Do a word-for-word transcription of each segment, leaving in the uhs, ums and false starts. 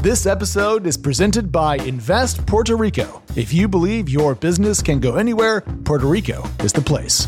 This episode is presented by Invest Puerto Rico. If you believe your business can go anywhere, Puerto Rico is the place.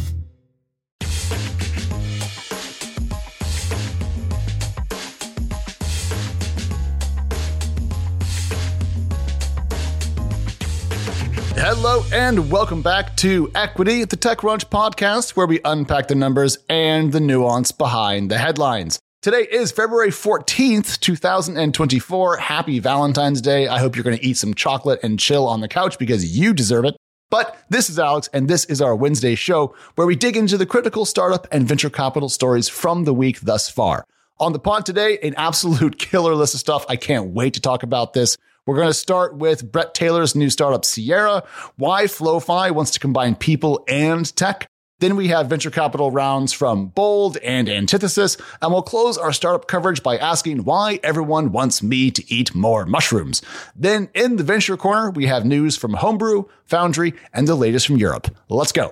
Hello and welcome back to Equity, the TechCrunch podcast, where we unpack the numbers and the nuance behind the headlines. Today is February fourteenth, twenty twenty-four. Happy Valentine's Day. I hope you're going to eat some chocolate and chill on the couch because you deserve it. But this is Alex, and this is our Wednesday show where we dig into the critical startup and venture capital stories from the week thus far. On the pod today, an absolute killer list of stuff. I can't wait to talk about this. We're going to start with Bret Taylor's new startup, Sierra, why Flofi wants to combine people and tech. Then we have venture capital rounds from Bold and Antithesis, and we'll close our startup coverage by asking why everyone wants me to eat more mushrooms. Then in the venture corner, we have news from Homebrew, Foundry, and the latest from Europe. Let's go.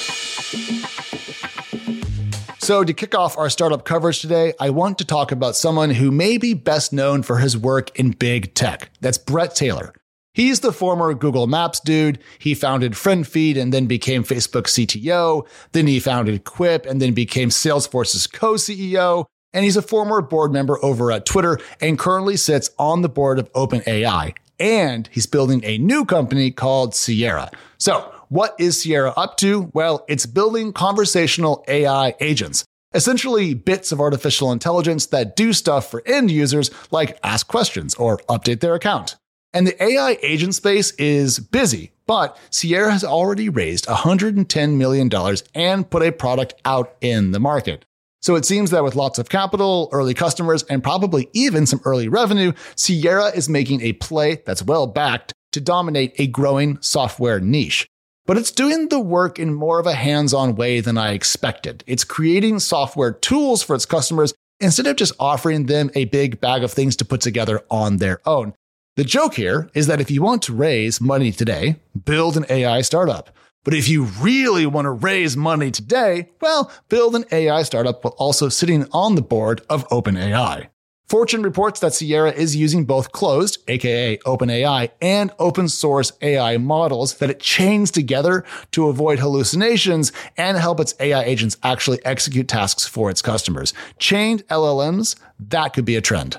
So to kick off our startup coverage today, I want to talk about someone who may be best known for his work in big tech. That's Bret Taylor. He's the former Google Maps dude. He founded FriendFeed and then became Facebook C T O. Then he founded Quip and then became Salesforce's co-C E O. And he's a former board member over at Twitter and currently sits on the board of OpenAI. And he's building a new company called Sierra. So what is Sierra up to? Well, it's building conversational A I agents. Essentially bits of artificial intelligence that do stuff for end users like ask questions or update their account. And the A I agent space is busy, but Sierra has already raised one hundred ten million dollars and put a product out in the market. So it seems that with lots of capital, early customers, and probably even some early revenue, Sierra is making a play that's well backed to dominate a growing software niche. But it's doing the work in more of a hands-on way than I expected. It's creating software tools for its customers instead of just offering them a big bag of things to put together on their own. The joke here is that if you want to raise money today, build an A I startup. But if you really want to raise money today, well, build an A I startup while also sitting on the board of OpenAI. Fortune reports that Sierra is using both closed, aka OpenAI, and open source A I models that it chains together to avoid hallucinations and help its A I agents actually execute tasks for its customers. Chained L L Ms, that could be a trend.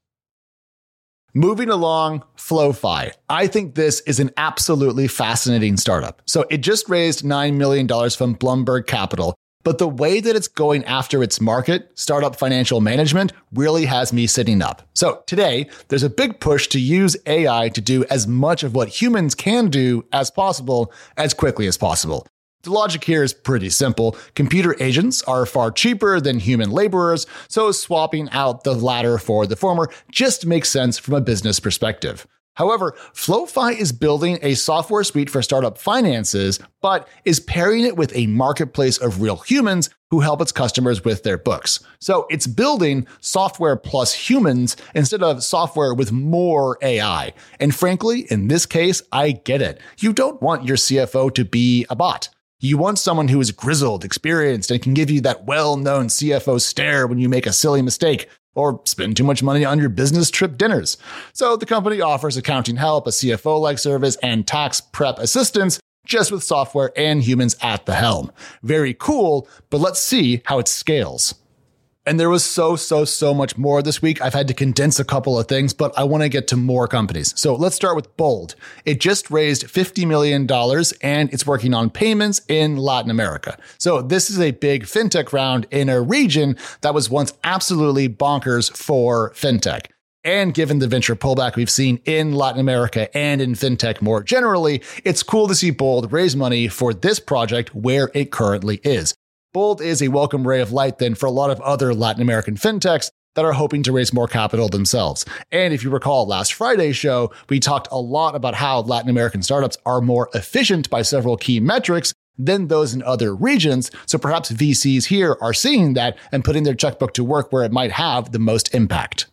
Moving along, Flofi. I think this is an absolutely fascinating startup. So it just raised nine million dollars from Bloomberg Capital, but the way that it's going after its market, startup financial management, really has me sitting up. So today, there's a big push to use A I to do as much of what humans can do as possible, as quickly as possible. The logic here is pretty simple. Computer agents are far cheaper than human laborers, so swapping out the latter for the former just makes sense from a business perspective. However, Flofi is building a software suite for startup finances, but is pairing it with a marketplace of real humans who help its customers with their books. So it's building software plus humans instead of software with more A I. And frankly, in this case, I get it. You don't want your C F O to be a bot. You want someone who is grizzled, experienced, and can give you that well-known C F O stare when you make a silly mistake or spend too much money on your business trip dinners. So the company offers accounting help, a C F O-like service, and tax prep assistance, just with software and humans at the helm. Very cool, but let's see how it scales. And there was so, so, so much more this week. I've had to condense a couple of things, but I want to get to more companies. So let's start with Bold. It just raised fifty million dollars and it's working on payments in Latin America. So this is a big fintech round in a region that was once absolutely bonkers for fintech. And given the venture pullback we've seen in Latin America and in fintech more generally, it's cool to see Bold raise money for this project where it currently is. Bold is a welcome ray of light then for a lot of other Latin American fintechs that are hoping to raise more capital themselves. And if you recall last Friday's show, we talked a lot about how Latin American startups are more efficient by several key metrics than those in other regions. So perhaps V Cs here are seeing that and putting their checkbook to work where it might have the most impact.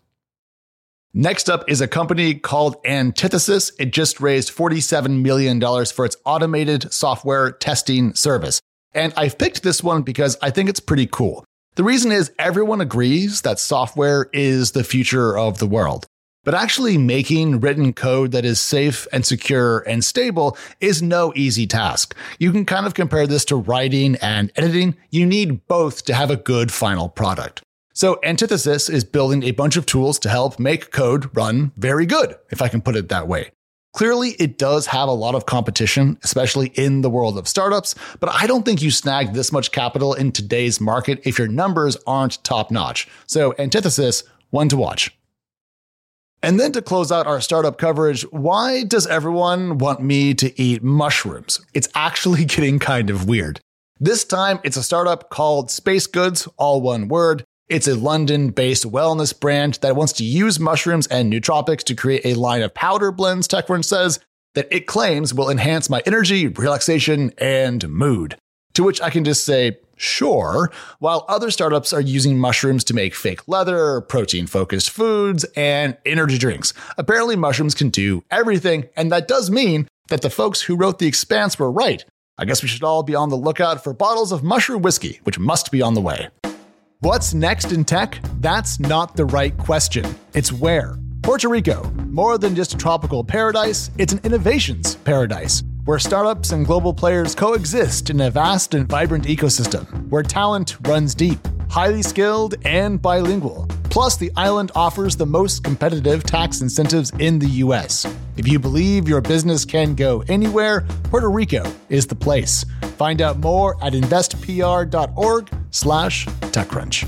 Next up is a company called Antithesis. It just raised forty-seven million dollars for its automated software testing service. And I've picked this one because I think it's pretty cool. The reason is everyone agrees that software is the future of the world. But actually making written code that is safe and secure and stable is no easy task. You can kind of compare this to writing and editing. You need both to have a good final product. So Antithesis is building a bunch of tools to help make code run very good, if I can put it that way. Clearly, it does have a lot of competition, especially in the world of startups, but I don't think you snag this much capital in today's market if your numbers aren't top-notch. So Antithesis, one to watch. And then to close out our startup coverage, why does everyone want me to eat mushrooms? It's actually getting kind of weird. This time, it's a startup called Space Goods, all one word. It's a London-based wellness brand that wants to use mushrooms and nootropics to create a line of powder blends, TechCrunch says, that it claims will enhance my energy, relaxation, and mood. To which I can just say, sure, while other startups are using mushrooms to make fake leather, protein-focused foods, and energy drinks. Apparently, mushrooms can do everything, and that does mean that the folks who wrote The Expanse were right. I guess we should all be on the lookout for bottles of mushroom whiskey, which must be on the way. What's next in tech? That's not the right question. It's where. Puerto Rico, more than just a tropical paradise, it's an innovations paradise, where startups and global players coexist in a vast and vibrant ecosystem, where talent runs deep, highly skilled, and bilingual. Plus, the island offers the most competitive tax incentives in the U S. If you believe your business can go anywhere, Puerto Rico is the place. Find out more at investpr.org slash TechCrunch.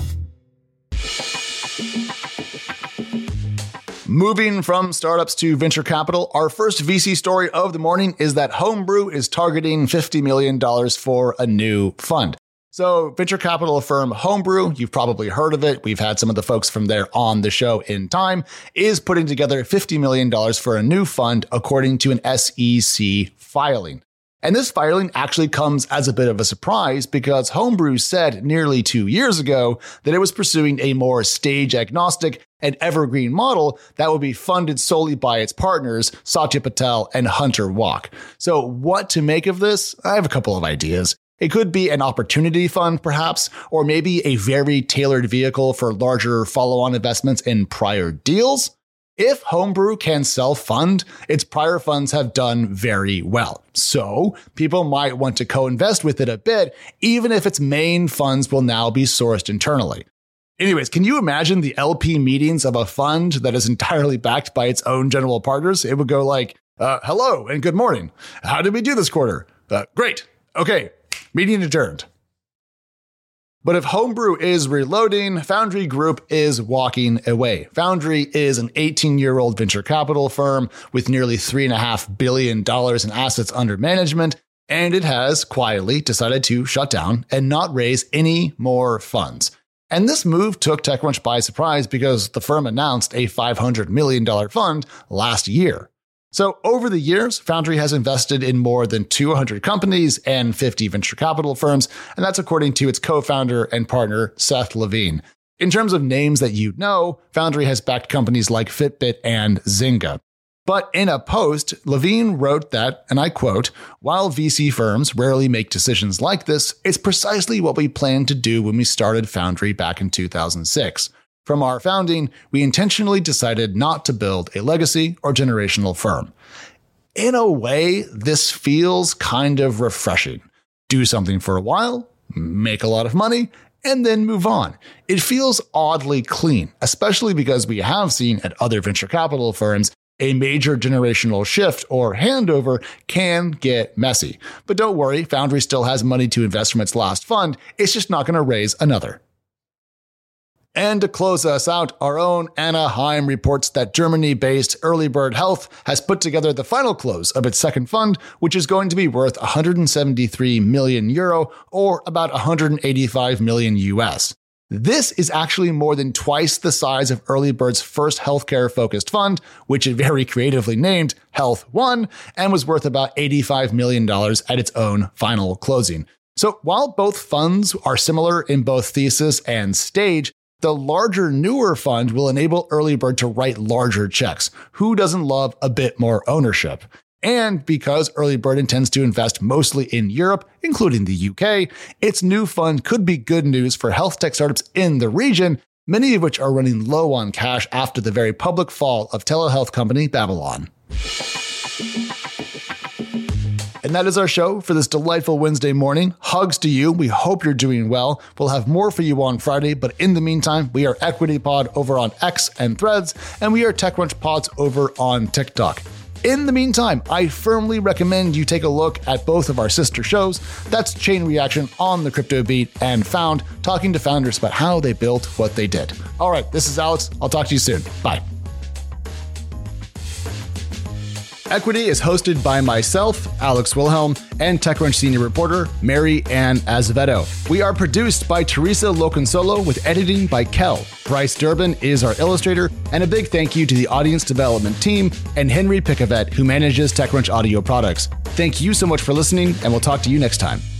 Moving from startups to venture capital, our first V C story of the morning is that Homebrew is targeting fifty million dollars for a new fund. So venture capital firm Homebrew, you've probably heard of it. We've had some of the folks from there on the show in time, is putting together fifty million dollars for a new fund, according to an S E C filing. And this filing actually comes as a bit of a surprise because Homebrew said nearly two years ago that it was pursuing a more stage agnostic and evergreen model that would be funded solely by its partners, Satya Patel and Hunter Walk. So what to make of this? I have a couple of ideas. It could be an opportunity fund, perhaps, or maybe a very tailored vehicle for larger follow-on investments in prior deals. If Homebrew can self-fund, its prior funds have done very well. So people might want to co-invest with it a bit, even if its main funds will now be sourced internally. Anyways, can you imagine the L P meetings of a fund that is entirely backed by its own general partners? It would go like, uh, hello and good morning. How did we do this quarter? Uh, great. Okay. Meeting adjourned. But if Homebrew is reloading, Foundry Group is walking away. Foundry is an eighteen-year-old venture capital firm with nearly three point five billion dollars in assets under management, and it has quietly decided to shut down and not raise any more funds. And this move took TechCrunch by surprise because the firm announced a five hundred million dollars fund last year. So over the years, Foundry has invested in more than two hundred companies and fifty venture capital firms, and that's according to its co-founder and partner, Seth Levine. In terms of names that you know, Foundry has backed companies like Fitbit and Zynga. But in a post, Levine wrote that, and I quote, "While V C firms rarely make decisions like this, it's precisely what we planned to do when we started Foundry back in two thousand six. From our founding, we intentionally decided not to build a legacy or generational firm." In a way, this feels kind of refreshing. Do something for a while, make a lot of money, and then move on. It feels oddly clean, especially because we have seen at other venture capital firms a major generational shift or handover can get messy. But don't worry, Foundry still has money to invest from its last fund. It's just not going to raise another. And to close us out, our own Anna Heim reports that Germany-based Early Bird Health has put together the final close of its second fund, which is going to be worth one hundred seventy-three million euro or about one hundred eighty-five million U S. This is actually more than twice the size of Early Bird's first healthcare-focused fund, which it very creatively named Health One, and was worth about eighty-five million dollars at its own final closing. So while both funds are similar in both thesis and stage, the larger, newer fund will enable Early Bird to write larger checks. Who doesn't love a bit more ownership? And because Early Bird intends to invest mostly in Europe, including the U K, its new fund could be good news for health tech startups in the region, many of which are running low on cash after the very public fall of telehealth company Babylon. And that is our show for this delightful Wednesday morning. Hugs to you. We hope you're doing well. We'll have more for you on Friday, but in the meantime, we are Equity Pod over on X and Threads, and we are TechCrunch Pods over on TikTok. In the meantime, I firmly recommend you take a look at both of our sister shows. That's Chain Reaction on the Crypto Beat and Found, talking to founders about how they built what they did. All right, this is Alex. I'll talk to you soon. Bye. Equity is hosted by myself, Alex Wilhelm, and TechCrunch senior reporter, Mary Ann Azevedo. We are produced by Teresa Loconsolo with editing by Kel. Bryce Durbin is our illustrator, and a big thank you to the audience development team and Henry Picavet, who manages TechCrunch audio products. Thank you so much for listening, and we'll talk to you next time.